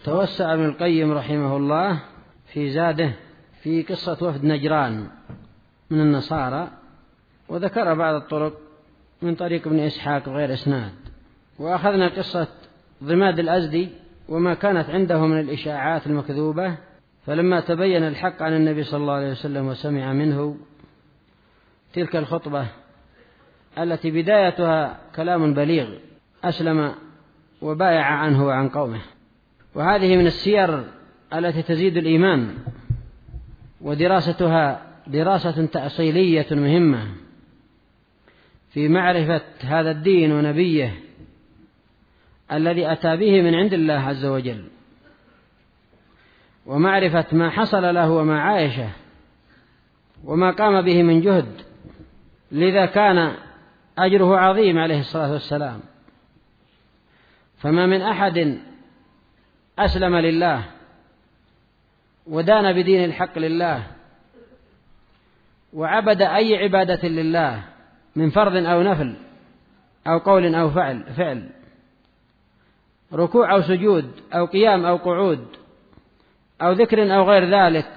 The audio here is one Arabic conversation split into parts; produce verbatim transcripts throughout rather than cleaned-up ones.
توسع ابن القيم رحمه الله في زاده في قصة وفد نجران من النصارى، وذكر بعض الطرق من طريق ابن إسحاق غير إسناد. وأخذنا قصة ضماد الأزدي وما كانت عنده من الإشاعات المكذوبة، فلما تبين الحق عن النبي صلى الله عليه وسلم وسمع منه تلك الخطبة التي بدايتها كلام بليغ أسلم وبايع عنه وعن قومه. وهذه من السير التي تزيد الإيمان، ودراستها دراسة تأصيلية مهمة في معرفة هذا الدين ونبيه الذي أتى به من عند الله عز وجل، ومعرفة ما حصل له وما عايشه وما قام به من جهد، لذا كان أجره عظيم عليه الصلاة والسلام. فما من أحد أسلم لله ودان بدين الحق لله وعبد أي عبادة لله من فرض أو نفل أو قول أو فعل فعل ركوع أو سجود أو قيام أو قعود أو ذكر أو غير ذلك،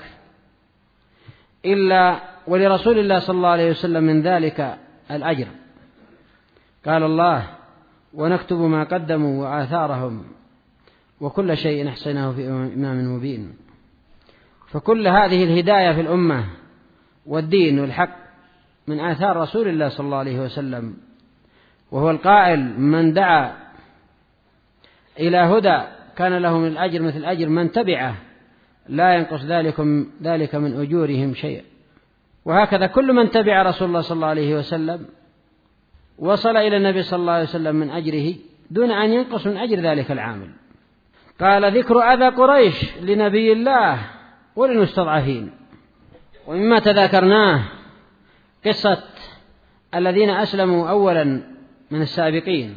إلا ولرسول الله صلى الله عليه وسلم من ذلك الأجر. قال الله: ونكتب ما قدموا وآثارهم وكل شيء أحصيناه في إمام مبين. فكل هذه الهداية في الأمة والدين والحق من آثار رسول الله صلى الله عليه وسلم، وهو القائل: من دعا إلى هدى كان له من الأجر مثل أجر من تبعه لا ينقص ذلك من أجورهم شيئا. وهكذا كل من تبع رسول الله صلى الله عليه وسلم وصل إلى النبي صلى الله عليه وسلم من أجره دون أن ينقص من أجر ذلك العامل. قال: ذكر أذى قريش لنبي الله وللمستضعفين. ومما تذاكرناه قصة الذين أسلموا أولا من السابقين،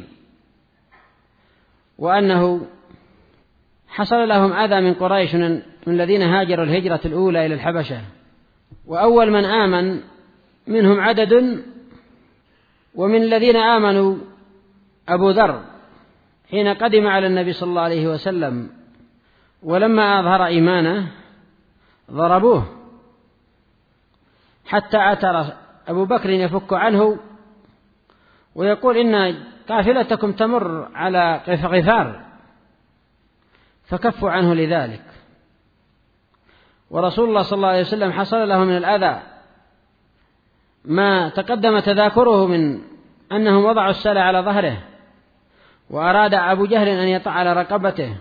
وأنه حصل لهم أذى من قريش من الذين هاجروا الهجرة الأولى إلى الحبشة، وأول من آمن منهم عدد، ومن الذين آمنوا أبو ذر حين قدم على النبي صلى الله عليه وسلم، ولما أظهر إيمانه ضربوه حتى أتى أبو بكر يفك عنه ويقول: إن قافلتكم تمر على غفار، فكفوا عنه لذلك. ورسول الله صلى الله عليه وسلم حصل له من الأذى ما تقدم تذاكره من أنهم وضعوا السلع على ظهره، وأراد أبو جهل أن يطع على رقبته.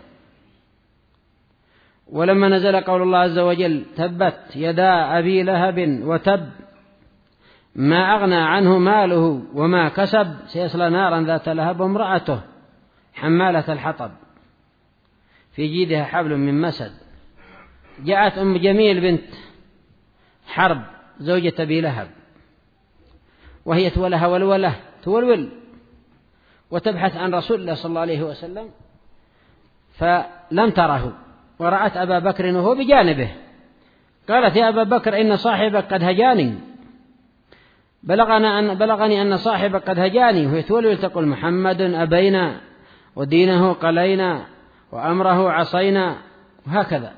ولما نزل قول الله عز وجل: تبت يدا أبي لهب وتب ما أغنى عنه ماله وما كسب سيصلى نارا ذات لهب وامرأته حمالة الحطب في جيدها حبل من مسد. جاءت أم جميل بنت حرب زوجة أبي لهب وهي تولها ولوله تولول وتبحث عن رسول الله صلى الله عليه وسلم، فلم تره، ورأت أبا بكر وهو بجانبه، قالت: يا أبا بكر إن صاحبك قد هجاني، بلغنا أن بلغني أن صاحبك قد هجاني. وهي تولول تقول: محمد أبينا ودينه قلينا وأمره عصينا، وهكذا.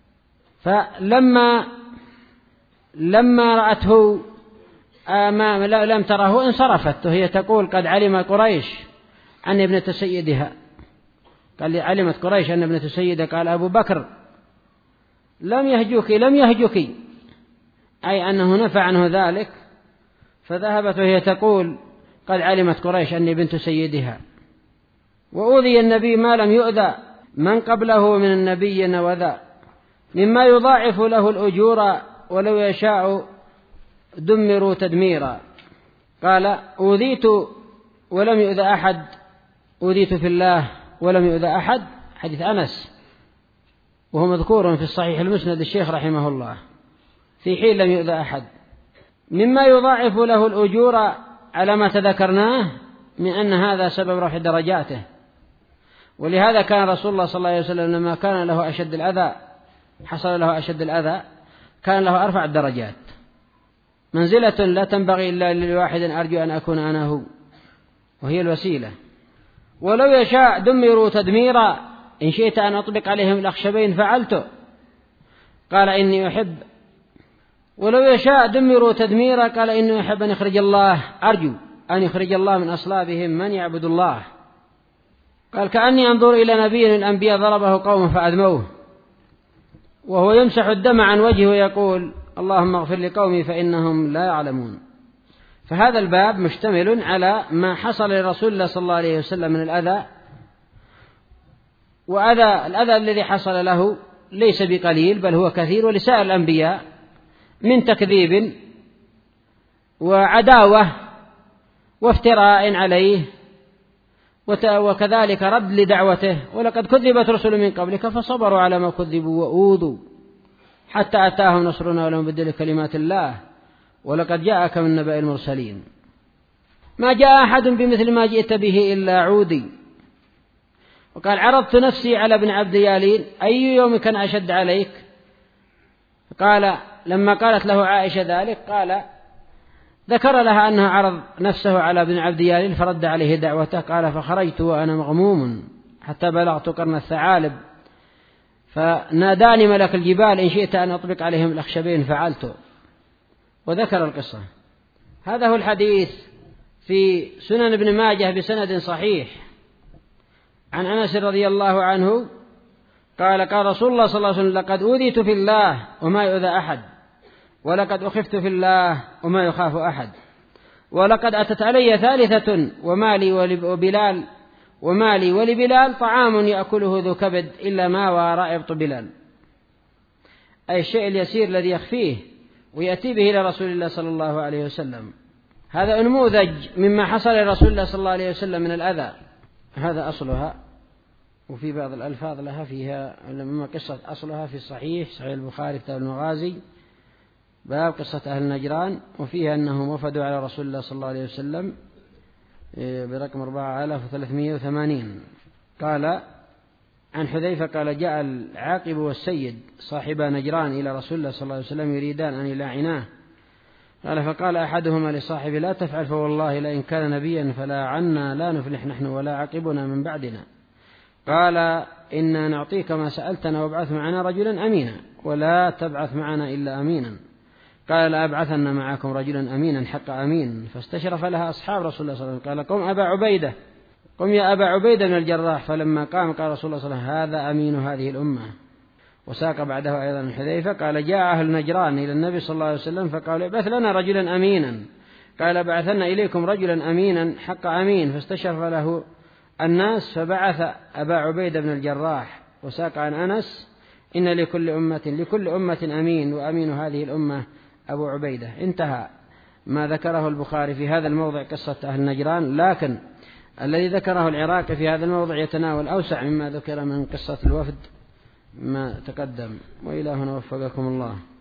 فلما لما رأته ما لم تره انصرفت، وهي تقول: قد علم قريش أن ابنة سيدها. قال: علمت قريش أن ابنة سيدها. قال أبو بكر: لم يهجوك لم يهجوك أي أنه نفى عنه ذلك. فذهبت وهي تقول: قد علمت قريش أني بنت سيدها. وأوذي النبي ما لم يؤذى من قبله من النبي وذا، مما يضاعف له الأجور ولو يشاء دمروا تدميرا. قال: أوذيت ولم يؤذى أحد، أوذيت في الله ولم يؤذى أحد، حديث أنس، وهو مذكور في الصحيح المسند الشيخ رحمه الله، في حين لم يؤذى أحد، مما يضاعف له الأجور على ما تذكرناه من أن هذا سبب رفع درجاته. ولهذا كان رسول الله صلى الله عليه وسلم لما كان له أشد الأذى حصل له أشد الأذى كان له أرفع الدرجات، منزلة لا تنبغي إلا لواحد أرجو أن أكون أنا هو، وهي الوسيلة. ولو يشاء دمروا تدميرا، إن شئت أن أطبق عليهم الأخشبين فعلته. قال إني أحب، ولو يشاء دمروا تدميرا. قال إني أحب أن يخرج الله، أرجو أن يخرج الله من أصلابهم من يعبد الله. قال كأني أنظر إلى نبي من الأنبياء ضربه قوم فأدموه وهو يمسح الدم عن وجهه ويقول اللهم اغفر لقومي فإنهم لا يعلمون. فهذا الباب مشتمل على ما حصل لرسول الله صلى الله عليه وسلم من الأذى، وأذى الأذى الذي حصل له ليس بقليل بل هو كثير، ولسائر الأنبياء من تكذيب وعداوة وافتراء عليه، وكذلك رد لدعوته. ولقد كذبت رسل من قبلك فصبروا على ما كذبوا وأوذوا حتى أتاهم نصرنا ولم يبدل كلمات الله ولقد جاءك من نبأ المرسلين. ما جاء أحد بمثل ما جئت به إلا عودي. وقال عرضت نفسي على ابن عبد يالين أي يوم كان أشد عليك؟ قال لما قالت له عائشة ذلك قال ذكر لها أنه عرض نفسه على ابن عبد يالين فرد عليه دعوته. قال فخرجت وأنا مغموم حتى بلغت قرن الثعالب فناداني ملك الجبال إن شئت أن أطبق عليهم الأخشبين فعلته. وذكر القصة. هذا هو الحديث في سنن ابن ماجه بسند صحيح عن أنس رضي الله عنه قال قال رسول الله صلى الله عليه وسلم لقد أوذيت في الله وما يؤذى أحد، ولقد أخفت في الله وما يخاف أحد، ولقد أتت علي ثالثة ومالي وبلال ومالي ولبلال طعام يأكله ذو كبد إلا ما وراء إبط بلال، أي الشيء اليسير الذي يخفيه ويأتي به إلى رسول الله صلى الله عليه وسلم. هذا نموذج مما حصل لرسول الله صلى الله عليه وسلم من الأذى. هذا أصلها، وفي بعض الألفاظ لها فيها مما قصة أصلها في الصحيح صحيح البخاري كتاب المغازي باب قصة أهل نجران، وفيها أنهم وفدوا على رسول الله صلى الله عليه وسلم برقم أربعة آلاف وثلاثمائة وثمانين. قال عن حذيفة قال جاء العاقب والسيد صاحبا نجران إلى رسول الله صلى الله عليه وسلم يريدان أن يلاعناه. قال فقال أحدهما لصاحبه لا تفعل فوالله لئن كان نبيا فلا عنا لا نفلح نحن ولا عقبنا من بعدنا. قال إنا نعطيك ما سألتنا وابعث معنا رجلا أمينا ولا تبعث معنا إلا أمينا. قال لأبعثن معكم رجلا أمينا حق أمين. فاستشرف لها أصحاب رسول الله صلى الله عليه وسلم. قال قم أبا عبيدة، قم يا أبا عبيدة من الجراح. فلما قام قال رسول الله صلى الله عليه وسلم هذا أمين هذه الأمة. وساق بعده أيضا من حذيفة قال جاء أهل نجران إلى النبي صلى الله عليه وسلم فقالوا ابعث لنا رجلا أمينا. قال بعثنا إليكم رجلا أمينا حق أمين. فاستشرف له الناس فبعث أبا عبيدة بن الجراح. وساق عن أنس إن لكل أمة لكل أمة أمين وأمين هذه الأمة أبو عبيدة. انتهى ما ذكره البخاري في هذا الموضع قصة أهل نجران، لكن الذي ذكره العراقي في هذا الموضع يتناول أوسع مما ذكر من قصة الوفد ما تقدم. وإلهنا وفقكم الله.